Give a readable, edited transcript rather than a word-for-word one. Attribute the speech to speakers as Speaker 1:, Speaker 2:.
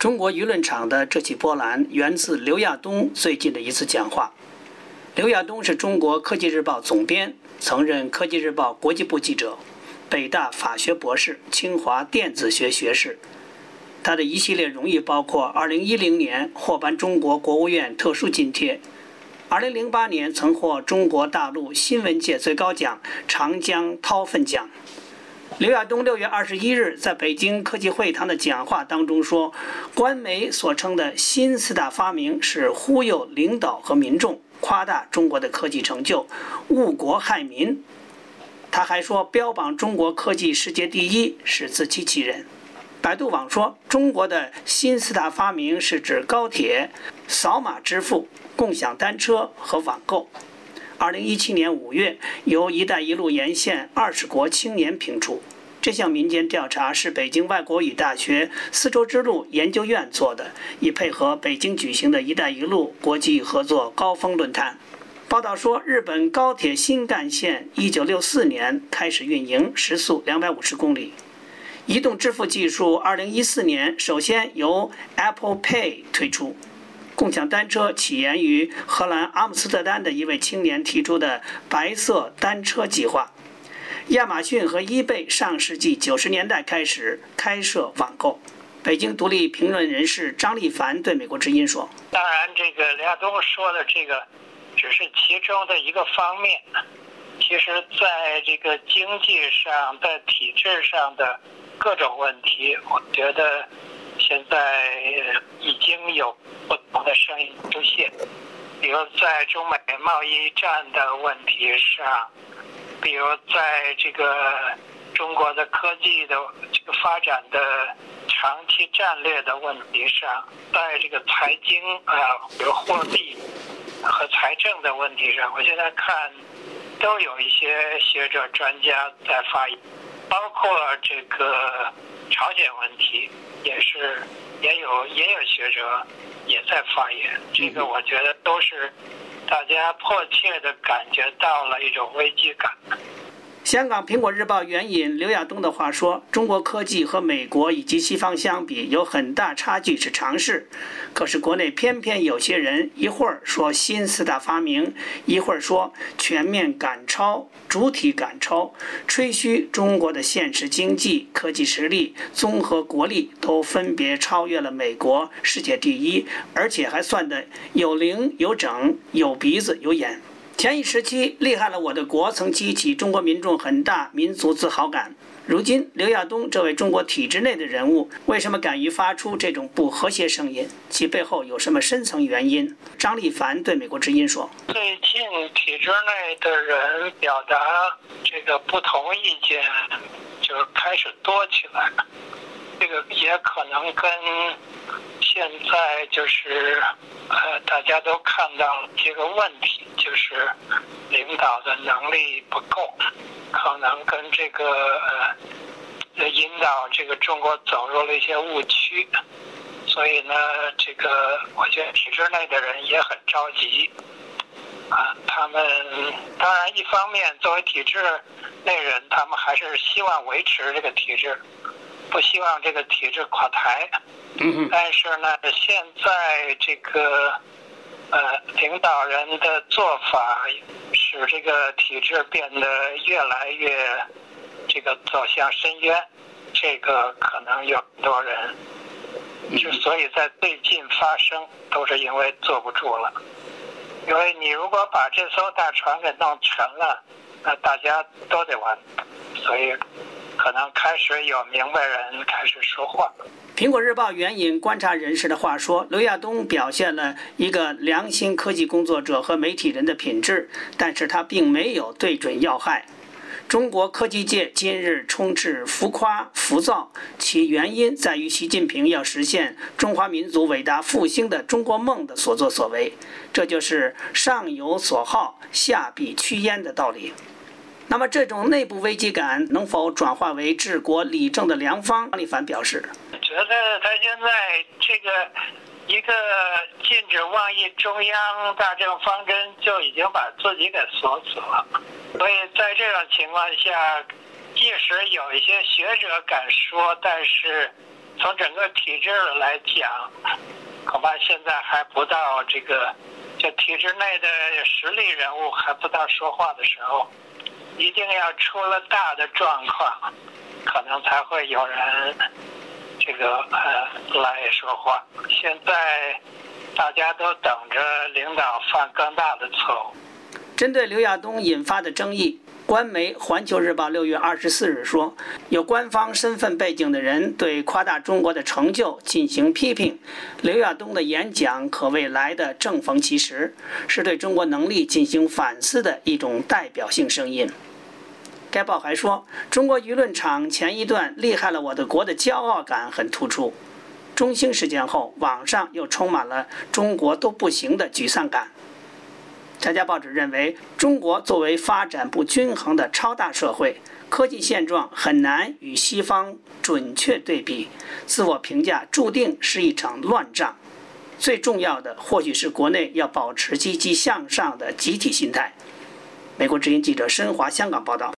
Speaker 1: 中国舆论场的这起波澜源自刘亚东最近的一次讲话。刘亚东是中国科技日报总编，曾任科技日报国际部记者，北大法学博士，清华电子学学士。他的一系列荣誉包括2010年获颁中国国务院特殊津贴，2008年曾获中国大陆新闻界最高奖长江韬奋奖。刘亚东6月21日在北京科技会堂的讲话当中说，官媒所称的新四大发明是忽悠领导和民众，夸大中国的科技成就，误国害民。他还说，标榜中国科技世界第一是自欺欺人。百度网说，中国的新四大发明是指高铁、扫码支付、共享单车和网购。2017年5月，由“一带一路”沿线20国青年评出。这项民间调查是北京外国语大学丝绸之路研究院做的，以配合北京举行的一带一路国际合作高峰论坛。报道说，日本高铁新干线1964年开始运营，时速250公里。移动支付技术2014年首先由 Apple Pay 推出。共享单车起源于荷兰阿姆斯特丹的一位青年提出的白色单车计划。亚马逊和eBay上世纪90年代开始开设网购。北京独立评论人士张立凡对美国之音说：“
Speaker 2: 当然，这个刘亚东说的这个只是其中的一个方面。其实，在这个经济上、在体制上的各种问题，我觉得现在已经有不同的声音出现，比如在中美贸易战的问题上，比如在这个中国的科技的这个发展的长期战略的问题上，在这个财经比如货币和财政的问题上，我现在看都有一些学者专家在发言，包括这个朝鲜问题也有学者也在发言。这个我觉得都是大家迫切地感觉到了一种危机感。
Speaker 1: 香港苹果日报援引刘亚东的话说，中国科技和美国以及西方相比有很大差距是常事，可是国内偏偏有些人一会儿说新四大发明，一会儿说全面赶超、主体赶超，吹嘘中国的现实经济、科技实力、综合国力都分别超越了美国，世界第一，而且还算得有零有整、有鼻子有眼。前一时期厉害了我的国曾激起中国民众很大民族自豪感，如今刘亚东这位中国体制内的人物为什么敢于发出这种不和谐声音？其背后有什么深层原因？张立凡对美国之音说：“
Speaker 2: 最近体制内的人表达这个不同意见就开始多起来了，这个也可能跟现在就是大家都看到这个问题，就是领导的能力不够，可能跟这个引导这个中国走入了一些误区，所以呢，这个我觉得体制内的人也很着急他们当然一方面作为体制内人，他们还是希望维持这个体制，不希望这个体制垮台。但是呢，现在这个领导人的做法使这个体制变得越来越这个走向深渊，这个可能有很多人之所以在最近发生，都是因为坐不住了。因为你如果把这艘大船给弄沉了，那大家都得完，所以可能开始有明白人开始说话。
Speaker 1: 苹果日报援引观察人士的话说，刘亚东表现了一个良心科技工作者和媒体人的品质，但是他并没有对准要害。中国科技界今日充斥浮夸浮躁，其原因在于习近平要实现中华民族伟大复兴的中国梦的所作所为，这就是上有所好，下必趋焉的道理。那么这种内部危机感能否转化为治国理政的良方？张立凡表示，
Speaker 2: 觉得他现在这个一个禁止妄议中央大政方针就已经把自己给锁死了，所以在这种情况下，即使有一些学者敢说，但是从整个体制来讲，恐怕现在还不到这个，就体制内的实力人物还不到说话的时候，一定要出了大的状况，可能才会有人这个来说话。现在大家都等着领导犯更大的错误。
Speaker 1: 针对刘亚东引发的争议，官媒《环球日报》6月24日说，有官方身份背景的人对夸大中国的成就进行批评。刘亚东的演讲可谓来得正逢其时，是对中国能力进行反思的一种代表性声音。该报还说，中国舆论场前一段厉害了我的国的骄傲感很突出。中兴事件后，网上又充满了中国都不行的沮丧感。这家报纸认为，中国作为发展不均衡的超大社会，科技现状很难与西方准确对比，自我评价注定是一场乱仗。最重要的或许是国内要保持积极向上的集体心态。美国之音记者申华香港报道。